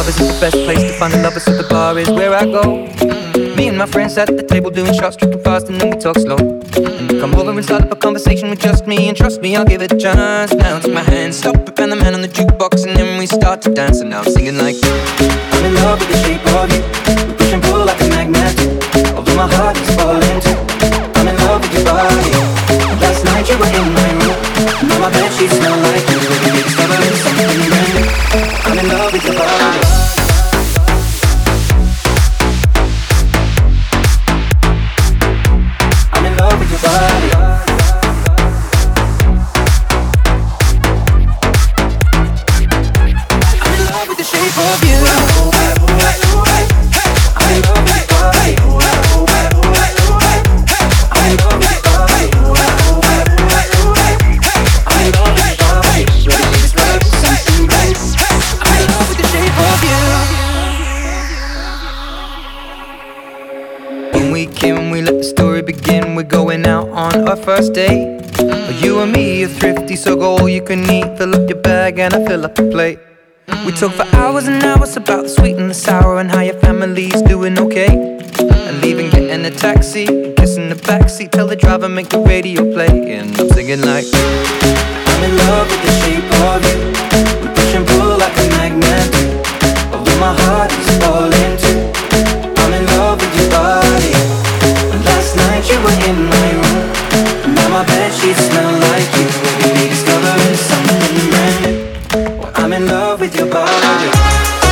lovers is the best place to find the lovers, so the bar is where I go. Me and my friends at the table doing shots, tripping fast, and then we talk slow. And you come over and start up a conversation with just me, and trust me, I'll give it a chance. Now take my hand, stop it, and the man on the jukebox, and then we start to dance. And now I'm singing like, I'm in love with the shape of you. We push and pull like a magnet, although my heart is falling too. I'm in love with your body. Last night you were in my room, now my bedsheets smell like you. Every day discovering something brand new. I'm in love with your body. I'm in love with your body. I'm in love with the shape of you. I'm in love with your body. I'm in love with your body. I'm in love with your body. Every day discovering something brand new. I'm in love with the shape of you. When we came, we let the story begin. We're going out on our first date. You and me are thrifty, so go all you can eat. Fill up your bag and I fill up the plate. We talk for hours and hours about the sweet and the sour, and how your family's doing okay. And leaving, getting a taxi, kissing the backseat, tell the driver make the radio play. And I'm singing like, I'm in love with the shape of you. We push and pull like a magnet, although my heart is falling too. I'm in love with your body. Last night you were in my room, now my bedsheets smell like you. Every day discovering something brand new. Well, I'm in love with your body.